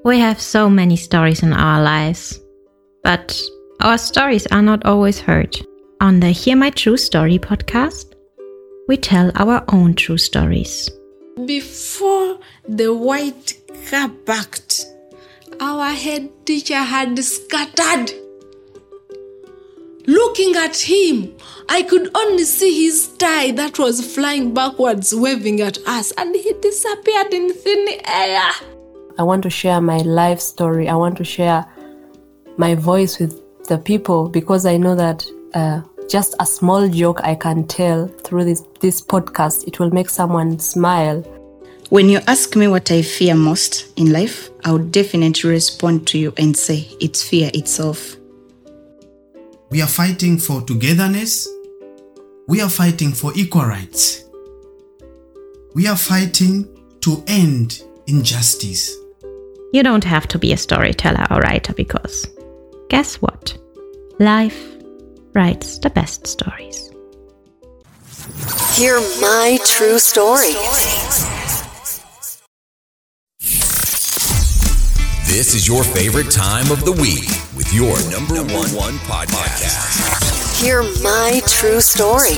We have so many stories in our lives, but our stories are not always heard. On the Hear My True Story podcast, we tell our own true stories. Before the white car parked, our head teacher had scattered. Looking at him, I could only see his tie that was flying backwards, waving at us, and he disappeared in thin air. I want to share my life story. I want to share my voice with the people because I know that just a small joke I can tell through this podcast, it will make someone smile. When you ask me what I fear most in life, I would definitely respond to you and say it's fear itself. We are fighting for togetherness. We are fighting for equal rights. We are fighting to end injustice. You don't have to be a storyteller or writer because, guess what? Life writes the best stories. Hear my true story. This is your favorite time of the week with your number one podcast. Hear my true story.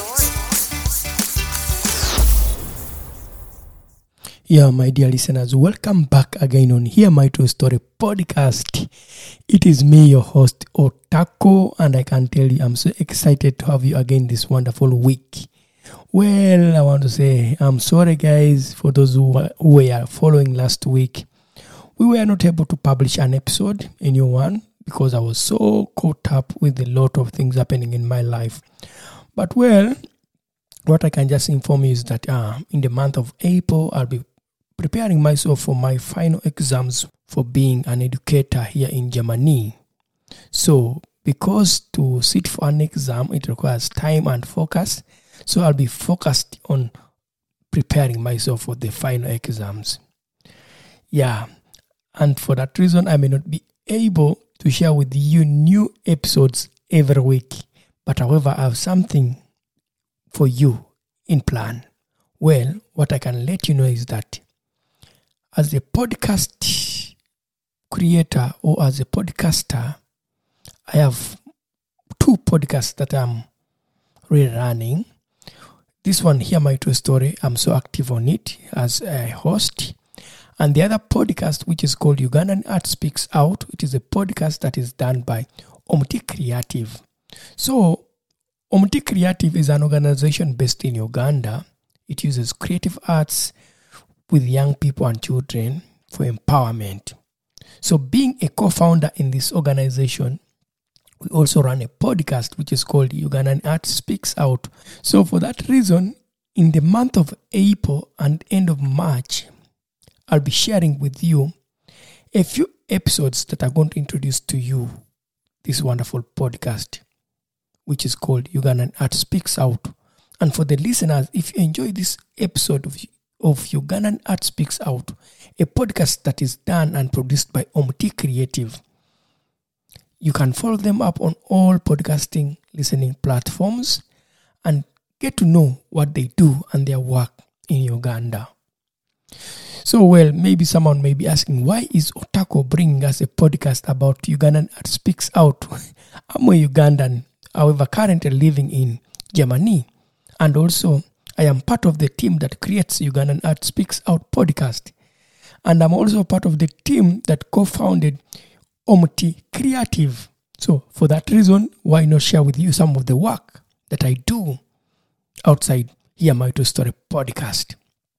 Yeah, my dear listeners, welcome back again on Hear My True Story podcast. It is me, your host, Otako, and I can tell you I'm so excited to have you again this wonderful week. Well, I want to say I'm sorry, guys, for those who were following last week. We were not able to publish an episode, a new one, because I was so caught up with a lot of things happening in my life. But well, what I can just inform you is that in the month of April, I'll be preparing myself for my final exams for being an educator here in Germany. So, because to sit for an exam, it requires time and focus. So, I'll be focused on preparing myself for the final exams. Yeah, and for that reason, I may not be able to share with you new episodes every week. But however, I have something for you in plan. Well, what I can let you know is that as a podcast creator or as a podcaster, I have 2 podcasts that I'm rerunning. This one, Hear My True Story, I'm so active on it as a host. And the other podcast, which is called Ugandan Art Speaks Out, it is a podcast that is done by Omti Creative. So, Omti Creative is an organization based in Uganda. It uses creative arts with young people and children for empowerment. So being a co-founder in this organization, we also run a podcast which is called Ugandan Art Speaks Out. So for that reason, in the month of April and end of March, I'll be sharing with you a few episodes that are going to introduce to you this wonderful podcast, which is called Ugandan Art Speaks Out. And for the listeners, if you enjoy this episode of Ugandan Art Speaks Out, a podcast that is done and produced by Omti Creative, you can follow them up on all podcasting listening platforms and get to know what they do and their work in Uganda. So, well, maybe someone may be asking, why is Otako bringing us a podcast about Ugandan Art Speaks Out? I'm a Ugandan, however, currently living in Germany. And also, I am part of the team that creates Ugandan Art Speaks Out podcast. And I'm also part of the team that co-founded Omti Creative. So, for that reason, why not share with you some of the work that I do outside Hear My True Story podcast?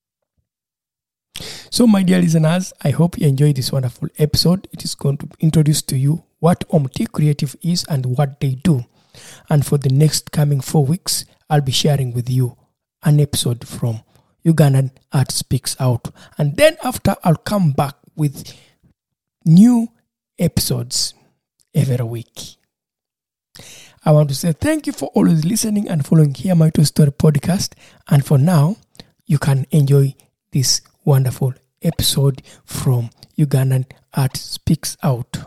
So, my dear listeners, I hope you enjoy this wonderful episode. It is going to introduce to you what Omti Creative is and what they do. And for the next coming 4 weeks, I'll be sharing with you an episode from Ugandan Art Speaks Out. And then after, I'll come back with new episodes every week. I want to say thank you for always listening and following Hear My True Story podcast. And for now, you can enjoy this wonderful episode from Ugandan Art Speaks Out.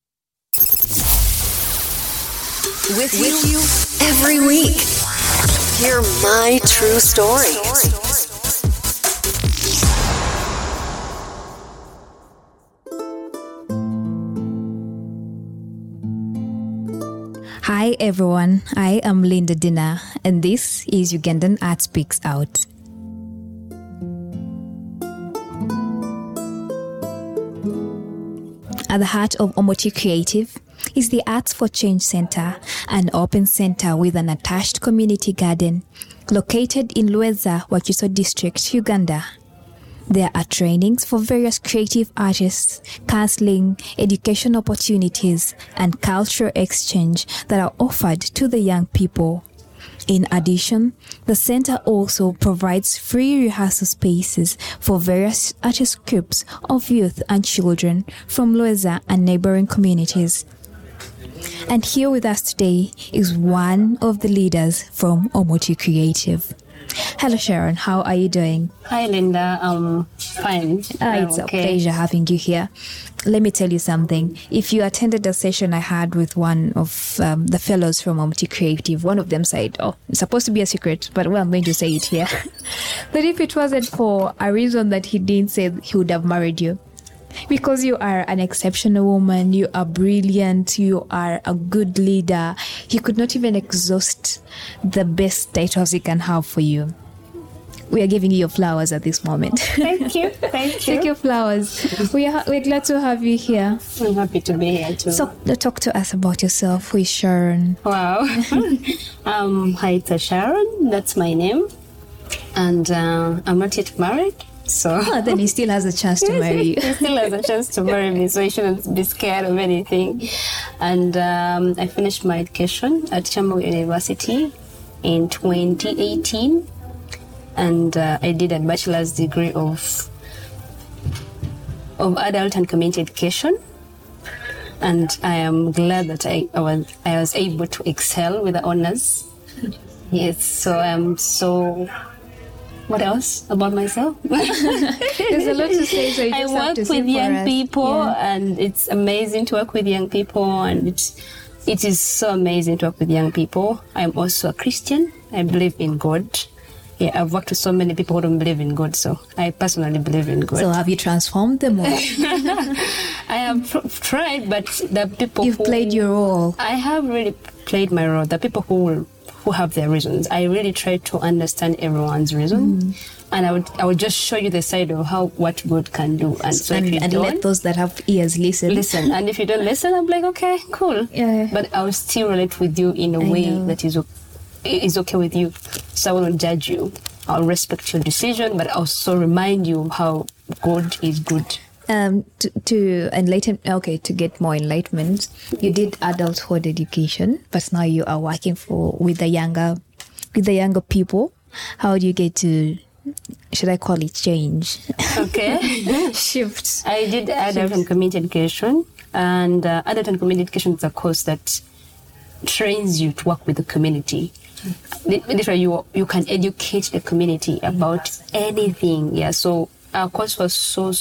With you every week. Hear my true story. Hi everyone, I am Linda Dina, and this is Ugandan Art Speaks Out. At the heart of Omoti Creative is the Arts for Change Center, an open center with an attached community garden located in Lweza, Wakiso District, Uganda. There are trainings for various creative artists, counseling, education opportunities, and cultural exchange that are offered to the young people. In addition, the center also provides free rehearsal spaces for various artist groups of youth and children from Lweza and neighboring communities. And here with us today is one of the leaders from Omoti Creative. Hello Sharon, how are you doing? Hi Linda, I'm fine. It's a pleasure having you here. Let me tell you something. If you attended a session I had with one of the fellows from Omoti Creative, one of them said, it's supposed to be a secret, but I'm going to say it here, that if it wasn't for a reason that he didn't say, he would have married you. Because you are an exceptional woman, you are brilliant, you are a good leader. He could not even exhaust the best titles he can have for you. We are giving you your flowers at this moment. Thank you. Take your flowers. We're glad to have you here. I'm happy to be here too. So, talk to us about yourself. Who is Sharon? Wow. Hi, it's Sharon. That's my name. And I'm not yet married. So then he still has a chance to marry you. He still has a chance to marry me, so he shouldn't be scared of anything. And I finished my education at Chambo University in 2018, and I did a bachelor's degree of adult and community education. And I am glad that I was able to excel with the honors. Yes, so I'm so. What else about myself? There's a lot to say, so you just I work with young people, and it's amazing to work with young people, and it is so amazing to work with young people. I'm also a Christian. I believe in God. Yeah, I've worked with so many people who don't believe in God, so I personally believe in God. So have you transformed them all? I have tried, but the people You've played your role. I have really played my role. The people who have their reasons. I really try to understand everyone's reasons, and I would just show you the side of what God can do. And so and let those that have ears listen. And if you don't listen, I'm like, okay, cool. Yeah. But I will still relate with you in a way that is okay with you. So I won't judge you. I'll respect your decision, but I'll also remind you how God is good. To enlighten, to get more enlightenment, you did adulthood education, but now you are working with the younger people. How do you get to, should I call it change? Okay. Shift. I did adult and community education, and adult and community education is a course that trains you to work with the community. Literally, you can educate the community about anything. Yeah, so our course was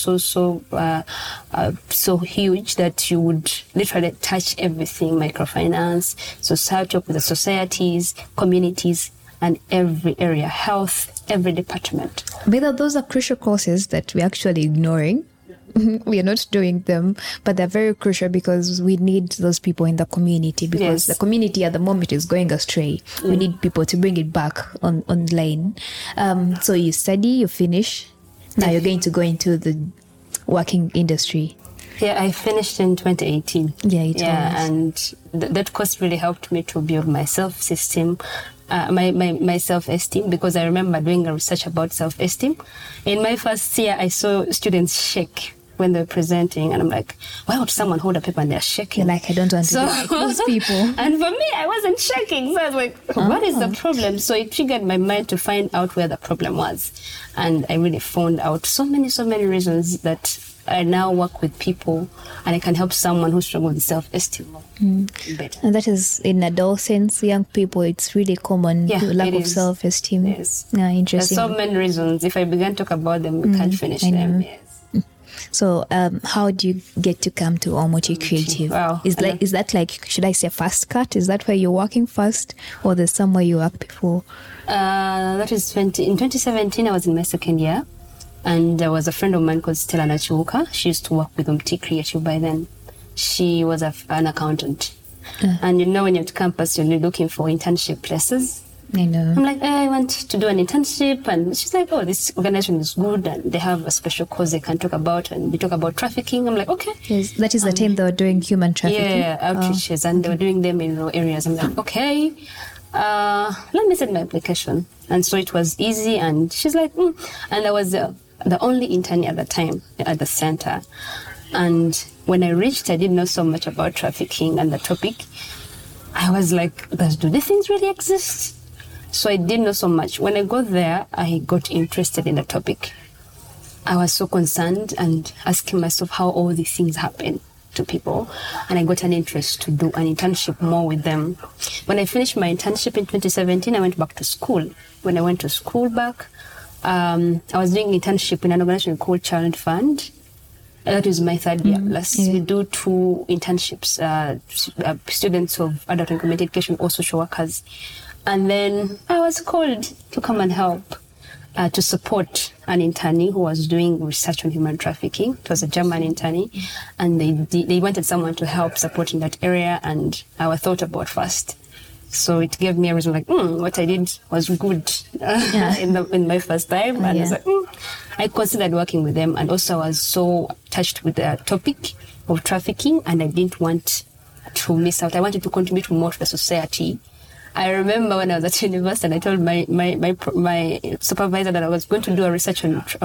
so huge that you would literally touch everything: microfinance, society, with the societies, communities, and every area, health, every department. But those are crucial courses that we're actually ignoring. We are not doing them, but they're very crucial because we need those people in the community, because the community at the moment is going astray. We need people to bring it back online. So you study, you finish. Now you're going to go into the working industry. Yeah, I finished in 2018. And that course really helped me to build my self-esteem, my self-esteem, because I remember doing a research about self-esteem. In my first year, I saw students shake when they're presenting, and I'm like, why would someone hold a paper and they're shaking? You're like, I don't want to be like those people. And for me, I wasn't shaking, so I was like, what is the problem? So it triggered my mind to find out where the problem was, and I really found out so many reasons that I now work with people, and I can help someone who struggles with self-esteem better. And that is in adolescence, young people, it's really common, lack of self-esteem. Yes. Yeah, interesting. There's so many reasons. If I began to talk about them, we can't finish them. Yes. So, how do you get to come to Omoti Creative? Wow. Is that like, should I say fast cut? Is that where you're working first, or there's somewhere you worked before? That is in 2017, I was in my second year. And there was a friend of mine called Stella Nachiuka. She used to work with Omoti Creative by then. She was an accountant. And when you're at campus, you're looking for internship places. I know. I'm like, I want to do an internship. And she's like, oh, this organization is good. And they have a special course they can talk about. And they talk about trafficking. I'm like, okay. Yes, that is the time they were doing human trafficking. Yeah, outreaches. And they were doing them in rural areas. I'm like, okay, let me send my application. And so it was easy. And she's like, And I was the only intern at the time at the center. And when I reached, I didn't know so much about trafficking and the topic. I was like, do these things really exist? So I didn't know so much. When I got there, I got interested in the topic. I was so concerned and asking myself how all these things happen to people. And I got an interest to do an internship more with them. When I finished my internship in 2017, I went back to school. When I went to school back, I was doing internship in an organization called Child Fund. That was my third year. We do 2 internships, students of adult and community education or social workers. And then I was called to come and help to support an internee who was doing research on human trafficking. It was a German internee, and they wanted someone to help support in that area, and I thought about first. So it gave me a reason, like, what I did was good in my first time. And I was like, I considered working with them. And also I was so touched with the topic of trafficking, and I didn't want to miss out. I wanted to contribute more to the society. I remember when I was at university, and I told my supervisor that I was going to do a research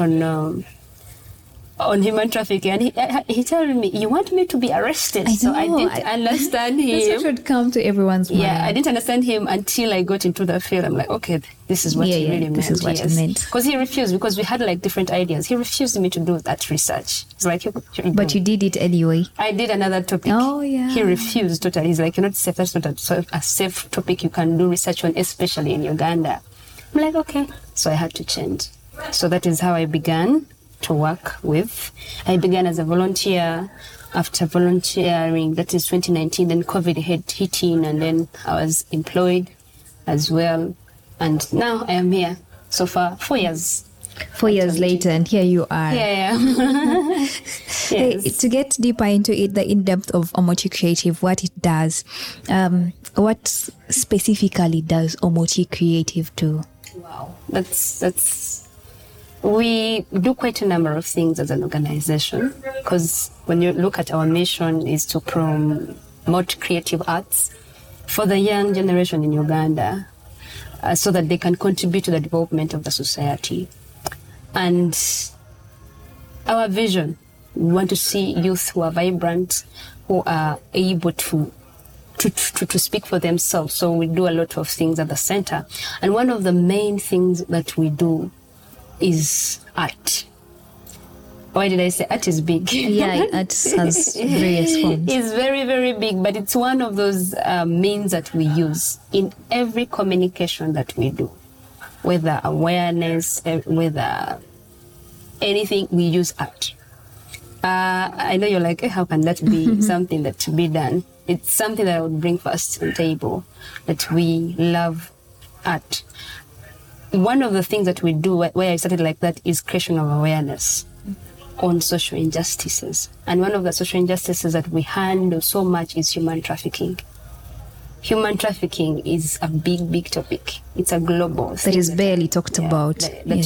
on human trafficking, and he told me, you want me to be arrested? So I didn't understand him. That's what should come to everyone's mind. Yeah, I didn't understand him until I got into the field. I'm like, okay, this is what he really meant. This is what he meant. Because he refused, because we had like different ideas. He refused me to do that research. It's like, but you did it anyway. I did another topic. Oh, yeah. He refused totally. He's like, you're not safe. That's not a safe topic you can do research on, especially in Uganda. I'm like, okay. So I had to change. So that is how I began to work with. I began as a volunteer. After volunteering, that is 2019, then COVID hit in, and then I was employed as well. And now I am here so far 4 years. 4 years later, and here you are. Yeah. Yes. To get deeper into it, the in-depth of Omoti Creative, what it does, what specifically does Omoti Creative do? Wow, we do quite a number of things as an organization, because when you look at our mission is to promote creative arts for the young generation in Uganda, so that they can contribute to the development of the society. And our vision, we want to see youth who are vibrant, who are able to speak for themselves. So we do a lot of things at the center. And one of the main things that we do is art. Why did I say art is big? Yeah, art has various forms. It's very, very big, but it's one of those means that we use in every communication that we do. Whether awareness, whether anything, we use art. I know you're like, how can that be something that to be done? It's something that I would bring first to the table, that we love art. One of the things that we do, where I started like that, is creation of awareness on social injustices. And one of the social injustices that we handle so much is human trafficking. Human trafficking is a big, big topic. It's a global thing. That is barely talked about.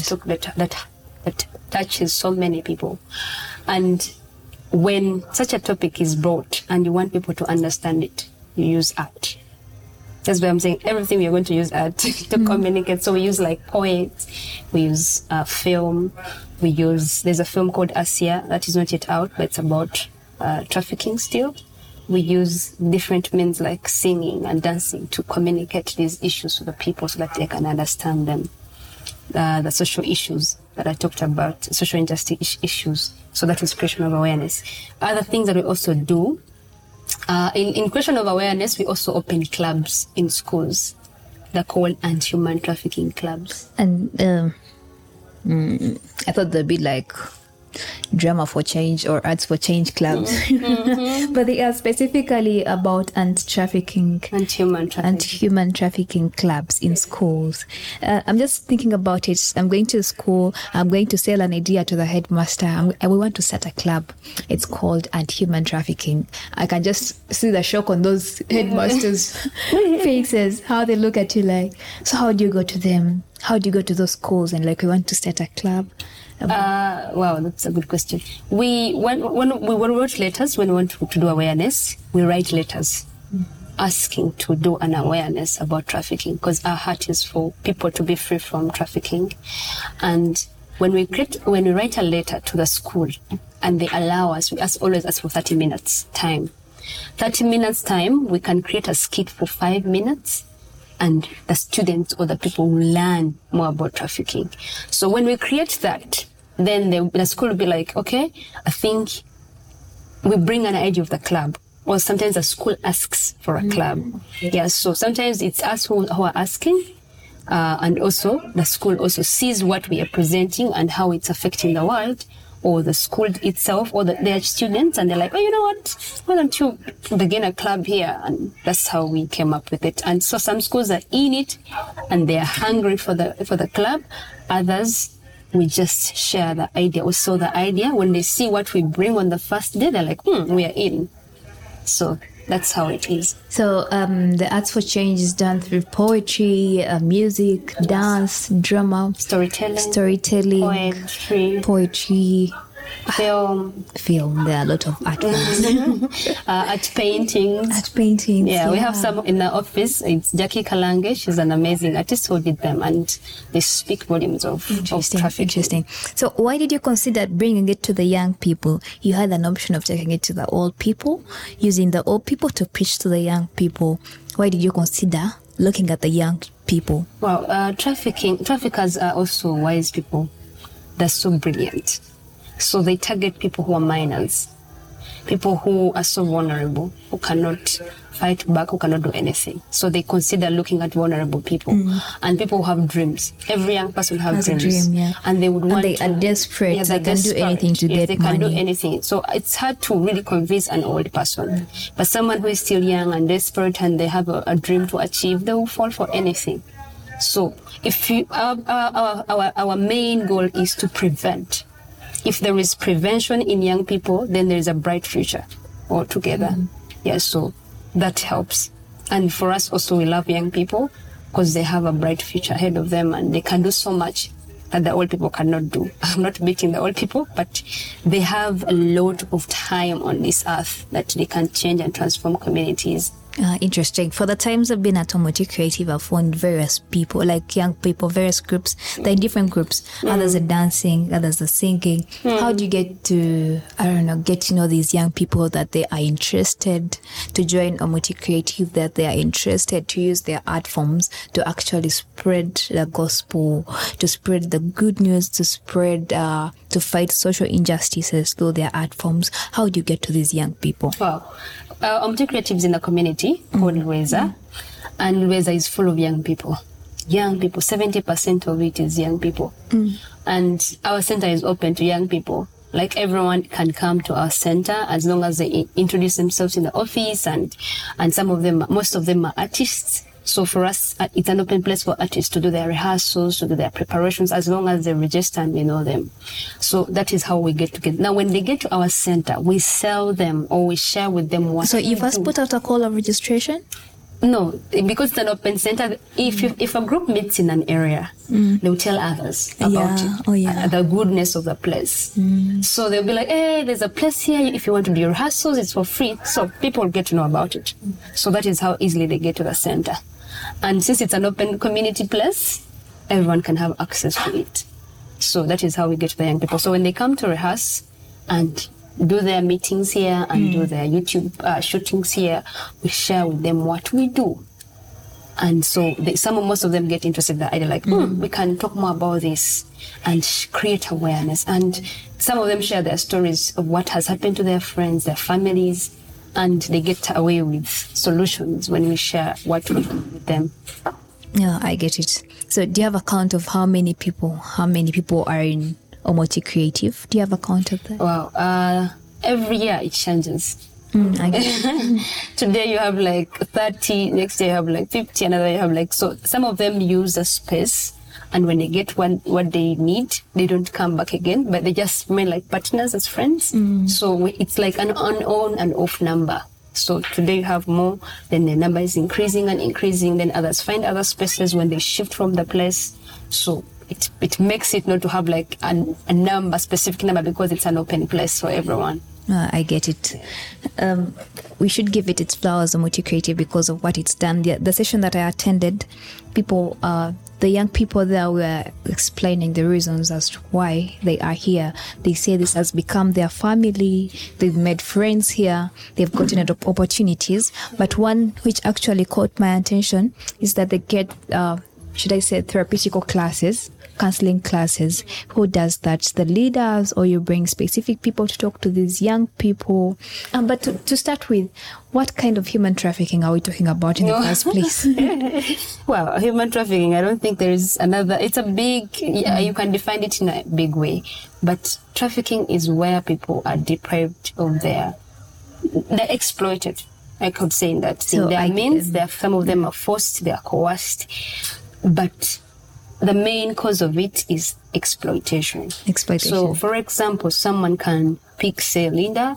That touches so many people. And when such a topic is brought and you want people to understand it, you use art. That's why I'm saying everything we are going to use art to communicate. So we use like poets, we use film, there's a film called Asia that is not yet out, but it's about trafficking still. We use different means like singing and dancing to communicate these issues to the people so that they can understand them. The social issues that I talked about, social injustice issues. So that is creation of awareness. Other things that we also do, in creation of awareness, we also open clubs in schools. They're called anti-human trafficking clubs. And I thought they'd be like drama for change or arts for change clubs, but they are specifically about anti-trafficking and human trafficking clubs in schools. I'm just thinking about it. I'm going to school. I'm going to sell an idea to the headmaster. We want to start a club. It's called anti-human trafficking. I can just see the shock on those headmasters' faces, how they look at you like, so how do you go to them? How do you go to those schools and like, we want to start a club? Wow, that's a good question. When we wrote letters, when we want to do awareness, we write letters asking to do an awareness about trafficking, because our heart is for people to be free from trafficking. And when we write a letter to the school and they allow us, we always ask for 30 minutes time. 30 minutes time, we can create a skit for 5 minutes, and the students or the people will learn more about trafficking. So when we create that, then the school will be like, okay, I think we bring an idea of the club. Or sometimes the school asks for a club. Yeah, so sometimes it's us who are asking, and also the school also sees what we are presenting and how it's affecting the world, or the school itself, or their students, and they're like, oh, you know what? Why don't you begin a club here? And that's how we came up with it. And so some schools are in it, and they are hungry for the club. Others, we just share the idea. We saw the idea. When they see what we bring on the first day, they're like, we are in. So that's how it is. So the Arts for Change is done through poetry, music, dance, drama, storytelling, poetry, film. There are a lot of art forms. Art paintings. Yeah, we have some in the office. It's Jackie Kalange. She's an amazing artist who did them, and they speak volumes of trafficking. Interesting. So why did you consider bringing it to the young people? You had an option of taking it to the old people, using the old people to preach to the young people. Why did you consider looking at the young people? Well, traffickers are also wise people. They're so brilliant. So they target people who are minors, people who are so vulnerable, who cannot fight back, who cannot do anything. So they consider looking at vulnerable people and people who have dreams. Every young person has dreams. A dream, yeah. And they would want they are desperate. Yeah, they can do anything to get they money. They can do anything. So it's hard to really convince an old person. But someone who is still young and desperate and they have a dream to achieve, they will fall for anything. So if our main goal is to prevent. If there is prevention in young people, then there is a bright future altogether. Yeah, so that helps. And for us also, we love young people because they have a bright future ahead of them and they can do so much that the old people cannot do. I'm not beating the old people, but they have a lot of time on this earth that they can change and transform communities. Interesting. For the times I've been at Omoti Creative, I've found various people, like young people, various groups. They're in different groups. Others are dancing, others are singing. How do you get to know these young people, that they are interested to join Omoti Creative, that they are interested to use their art forms to actually spread the gospel, to spread the good news, to spread, to fight social injustices through their art forms? How do you get to these young people? Wow. Omoti Creative is in a community called Lweza, and Lweza is full of young people. Young people, 70% of it is young people. And our center is open to young people. Like, everyone can come to our center as long as they introduce themselves in the office, and most of them are artists. So for us, it's an open place for artists to do their rehearsals, to do their preparations, as long as they register and we know them. So that is how we get together. Now, when they get to our center, we sell them or we share with them what. So you first put out a call of registration? No, because it's an open center. If a group meets in an area, they'll tell others about it, the goodness of the place. So they'll be like, hey, there's a place here. If you want to do your rehearsals, it's for free. So people get to know about it. So that is how easily they get to the center. And since it's an open community place, everyone can have access to it. So that is how we get to the young people. So when they come to rehearse and do their meetings here and do their YouTube shootings here, we share with them what we do. And so most of them get interested in the idea, like, we can talk more about this and create awareness. And some of them share their stories of what has happened to their friends, their families, and they get away with solutions when we share what we do with them. Yeah, I get it. So do you have a count of how many people are in Omoti Creative? Do you have a count of that? Wow. Every year it changes. Today you have like 30, next year you have like 50, another you have like, so some of them use the space, and when they get what they need, they don't come back again, but they just remain like partners as friends. So it's like an on and off number. So today you have more, then the number is increasing and increasing, then others find other spaces when they shift from the place. So it makes it not to have like a number, specific number, because it's an open place for everyone. I get it. We should give it its flowers, Omoti Creative, because of what it's done. The session that I attended, the young people there were explaining the reasons as to why they are here. They say this has become their family. They've made friends here. They've gotten opportunities. But one which actually caught my attention is that they get, therapeutical classes, counseling classes. Who does that? The leaders, or you bring specific people to talk to these young people? But to start with, what kind of human trafficking are we talking about in the first place? Well, human trafficking, I don't think there is another. It's a big, you can define it in a big way. But trafficking is where people are deprived of they're exploited. I could say in that. So some of them are forced, they are coerced. But the main cause of it is exploitation. So, for example, someone can pick, say, Linda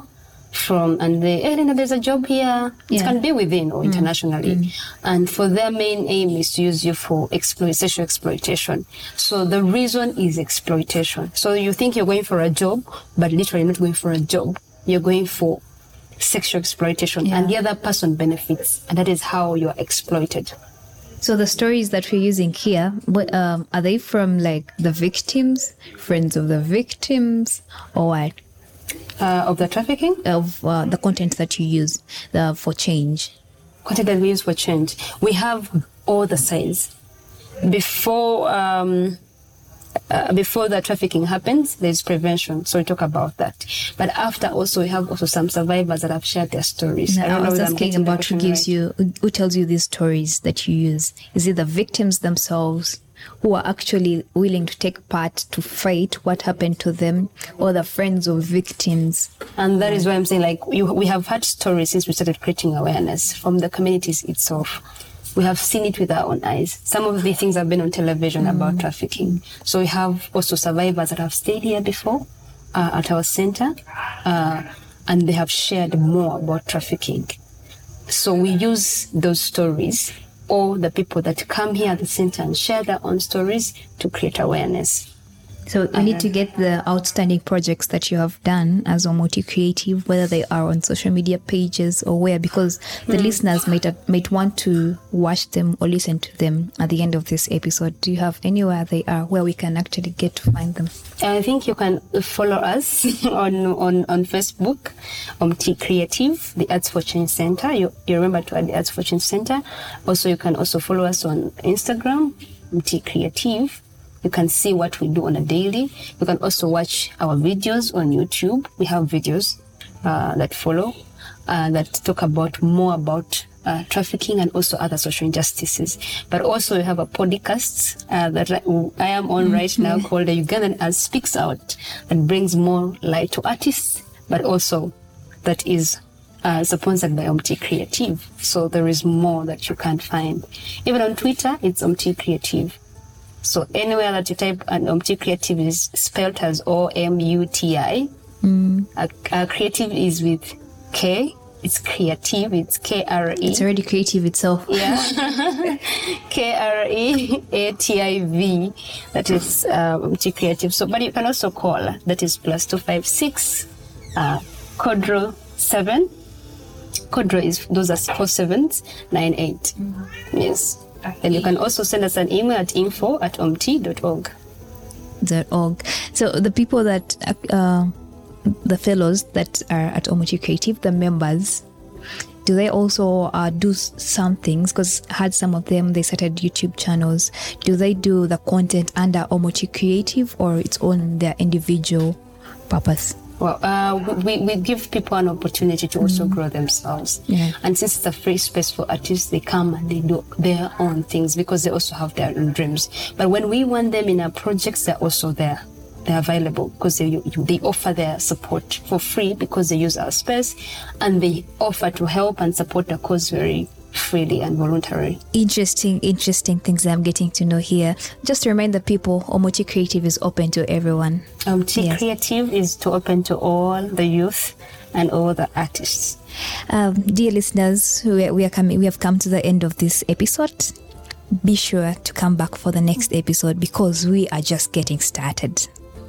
Linda, there's a job here. It can be within or internationally. And for their main aim is to use you for sexual exploitation. So the reason is exploitation. So you think you're going for a job, but literally not going for a job. You're going for sexual exploitation, and the other person benefits. And that is how you're exploited. So the stories that we're using here, are they from like the victims, friends of the victims, or what? Of the trafficking? Of the content that you use for change. Content that we use for change. We have all the sides. Before the trafficking happens, there's prevention. So we talk about that. But after also, we have also some survivors that have shared their stories. I was asking about who tells you these stories that you use. Is it the victims themselves who are actually willing to take part to fight what happened to them, or the friends of victims? And that is why I'm saying, like, we have had stories since we started creating awareness from the communities itself. We have seen it with our own eyes. Some of the things have been on television about trafficking. So we have also survivors that have stayed here before at our center, and they have shared more about trafficking. So we use those stories, or the people that come here at the center and share their own stories, to create awareness. So we need to get the outstanding projects that you have done as Omoti Creative, whether they are on social media pages or where, because the listeners might want to watch them or listen to them at the end of this episode. Do you have anywhere they are where we can actually get to find them? I think you can follow us on Facebook, Omoti Creative, the Arts for Change Center. You remember to add the Arts for Change Center. Also, you can also follow us on Instagram, Omoti Creative. You can see what we do on a daily. You can also watch our videos on YouTube. We have videos that follow, that talk more about trafficking and also other social injustices. But also we have a podcast that I am on right now called The Ugandan Arts Speaks Out, that brings more light to artists, but also that is sponsored by Omoti Creative. So there is more that you can find. Even on Twitter, it's Omoti Creative. So anywhere that you type, and Omoti Creative is spelled as OMUTI. Creative is with K. It's creative. It's KRE. It's already creative itself. Yeah. KREATIV. That is Omoti Creative. So, but you can also call. That is +256 Codro 7. Codro is, those are 4798. Yes. And you can also send us an email at info@omti.org. So the people that, the fellows that are at Omoti Creative, the members, do they also do some things? Because I had some of them, they started YouTube channels. Do they do the content under Omoti Creative, or it's on their individual purpose? Well, we give people an opportunity to also grow themselves. Yeah. And since it's a free space for artists, they come and they do their own things because they also have their own dreams. But when we want them in our projects, they're also there. they're available because they offer their support for free because they use our space, and they offer to help and support the cause very freely and voluntarily. Interesting things I'm getting to know here. Just to remind the people, Omuti Creative is open to everyone. Omuti Creative is open to all the youth and all the artists. Dear listeners, we have come to the end of this episode. Be sure to come back for the next episode because we are just getting started.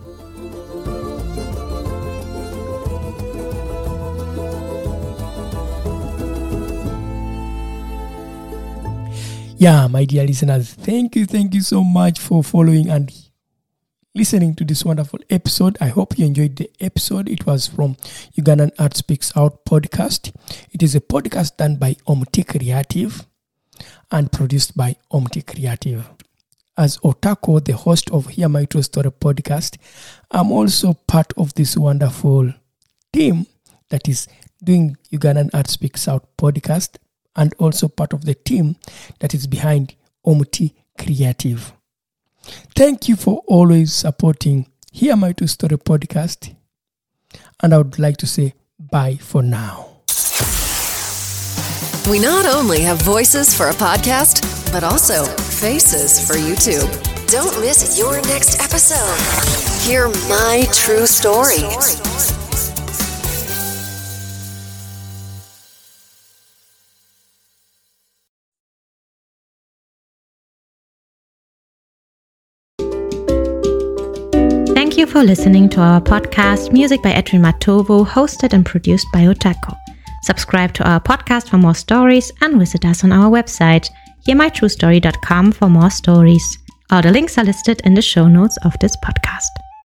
Yeah, my dear listeners, thank you so much for following and listening to this wonderful episode. I hope you enjoyed the episode. It was from Ugandan Art Speaks Out podcast. It is a podcast done by Omuti Creative and produced by Omuti Creative. As Otako, the host of Hear My True Story podcast, I'm also part of this wonderful team that is doing Ugandan Art Speaks Out podcast, and also part of the team that is behind Omuti Creative. Thank you for always supporting Hear My True Story podcast. And I would like to say bye for now. We not only have voices for a podcast, but also faces for YouTube. Don't miss your next episode. Hear My True Story. Thank you for listening to our podcast, Music by Edwin Matovo, hosted and produced by Otako. Subscribe to our podcast for more stories and visit us on our website, hearmytruestory.com, for more stories. All the links are listed in the show notes of this podcast.